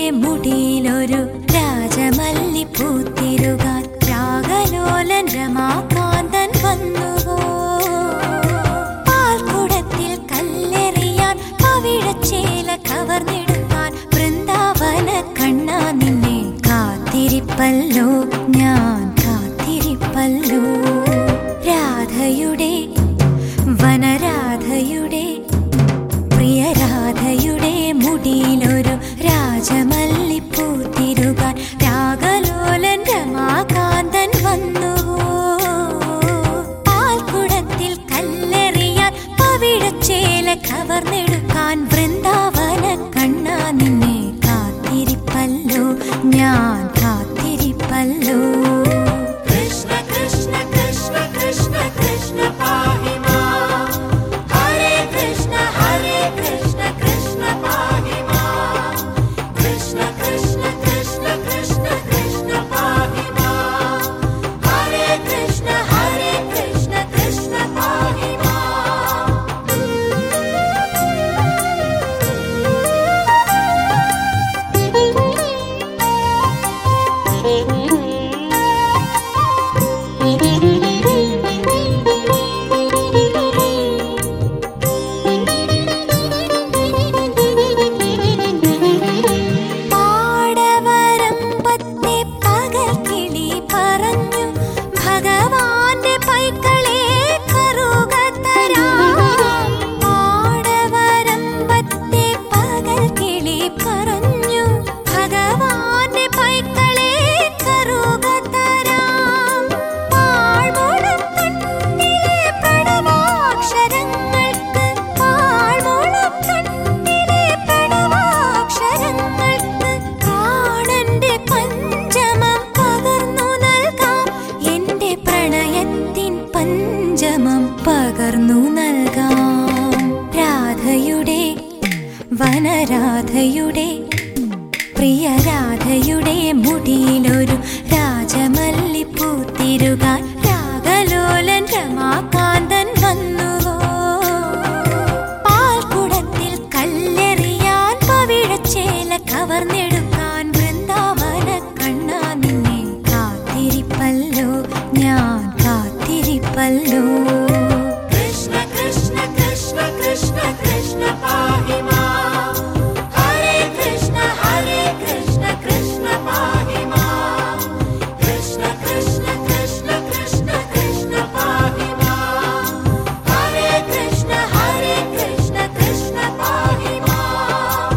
മുടിയിലൊരു രാജമല്ലി പൂത്തിരുകാൻ രാഗലോലൻ രമാകാന്തൻ വന്നുവോ. പാൽക്കുടത്തിൽ കല്ലെറിയാൻ പവിഴച്ചേല കവർന്നെടുക്കാൻ വൃന്ദാവന കണ്ണാ നിന്നെ കാത്തിരിപ്പല്ലോ ഞാൻ കാത്തിരിപ്പല്ലോ. രാധയുടെ വനരാധയുടെ പ്രിയരാധയുടെ മുടിയിലൊരു രാജമല്ലി പൂത്തിരുകാൻ രാഗലോലൻ രമാകാന്തൻ വന്നുവോ. പാൽക്കുടത്തിൽ കല്ലെറിയാൻ പവിഴച്ചേല കവർന്നെടുക്കാൻ വൃന്ദാവന കണ്ണാ നിന്നെ കാത്തിരിപ്പല്ലോ ഞാൻ കാത്തിരിപ്പല്ലോ. കൃഷ്ണ കൃഷ്ണ കൃഷ്ണ കൃഷ്ണ കൃഷ്ണ പാഹി മാം. ഹരേ കൃഷ്ണ കൃഷ്ണ പാഹി മാം. കൃഷ്ണ കൃഷ്ണ കൃഷ്ണ കൃഷ്ണ കൃഷ്ണ പാഹി മാം. ഹരേ കൃഷ്ണ കൃഷ്ണ പാഹി മാം. പാടവരമ്പത്തെ പകൽക്കിളി പറഞ്ഞു ഭഗവാന്റെ പൈക്കളെ കറുകത്തരാം. പാടവരമ്പത്തെ പകൽക്കിളി പറഞ്ഞു ഭഗവാന്റെ പൈക്കളെ കറുകത്തരാം. പാഴ്മുളം കണ്ണിലെ പ്രണവാക്ഷരങ്ങൾക്ക് പാഴ്മുളം കണ്ണിലെ പ്രണവാക്ഷരങ്ങൾക്ക് പ്രാണന്റെ പഞ്ചമം പകർന്നു നൽകാം. എന്റെ പ്രണയത്തിൻ പഞ്ചമം പകർന്നു നൽകാം. രാധയുടെ വനരാധയുടെ പ്രിയരാധയുടെ മുടിയിലൊരു രാജമല്ലി പൂത്തിരുകാൻ രാഗലോലൻ രമാകാന്തൻ വന്നുവോ. പാൽക്കുടത്തിൽ കല്ലെറിയാൻ പവിഴച്ചേല കവർന്നെടുക്കാൻ വൃന്ദാവന കണ്ണാ നിന്നെ കാത്തിരിപ്പല്ലോ ഞാൻ കാത്തിരിപ്പല്ലോ. കൃഷ്ണ കൃഷ്ണ കൃഷ്ണ കൃഷ്ണ കൃഷ്ണ പാഹി മാം. ഹരേ കൃഷ്ണ കൃഷ്ണ പാഹി മാം. കൃഷ്ണ കൃഷ്ണ കൃഷ്ണ കൃഷ്ണ കൃഷ്ണ പാഹി മാം. ഹരേ കൃഷ്ണ കൃഷ്ണ പാഹി മാം.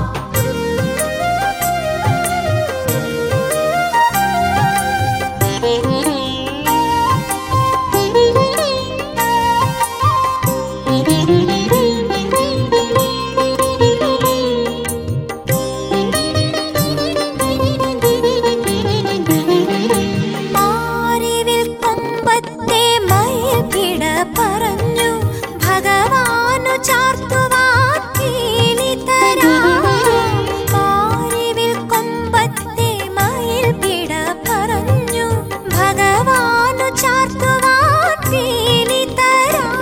മാറിവിൽ കൊമ്പത്തെ മയിൽക്കിട പറഞ്ഞു ഭഗവാനു ചാർത്തുവാൻ പീലി തരാം. മാറിവിൽ കൊമ്പത്തെ മയിൽക്കിട പറഞ്ഞു ഭഗവാനു ചാർത്തുവാൻ പീലി തരാം.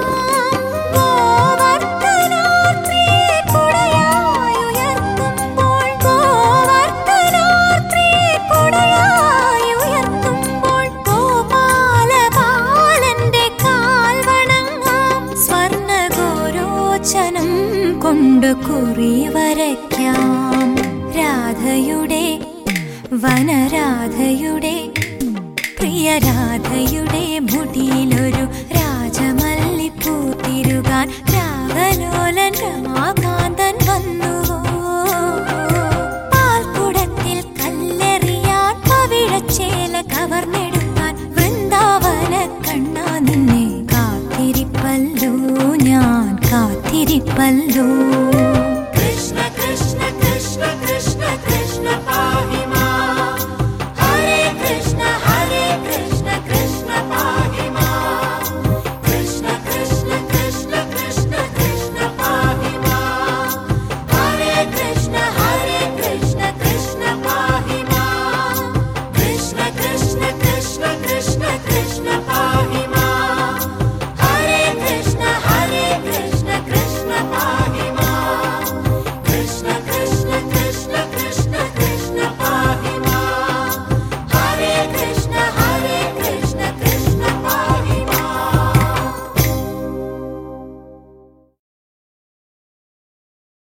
ഗോവർദ്ധനാർത്തിയെ കുടയായുയർത്തുമ്പോൾ ഗോവർദ്ധനാർത്തിയെ കുടയായുയർത്തുമ്പോൾ ഗോപാലബാലന്റെ കാൽ വണങ്ങാം. സ്വർണ്ണഗോരോചനം കൊണ്ട് കുറി വരയ്ക്കാം. രാധയുടെ വനരാധയുടെ പ്രിയരാധയുടെ മുടിയിലൊരു രാജമല്ലി പൂത്തിരുകാൻ രാഗലോലൻ രമാകാന്തൻ വന്നുവോ. പാൽക്കുടത്തിൽ കല്ലെറിയാൻ പവിഴച്ചേല കവർന്നെടുക്കാൻ വൃന്ദാവന കണ്ണാ നിന്നെ കാത്തിരിപ്പല്ലോ ഞാൻ കാത്തിരിപ്പല്ലോ.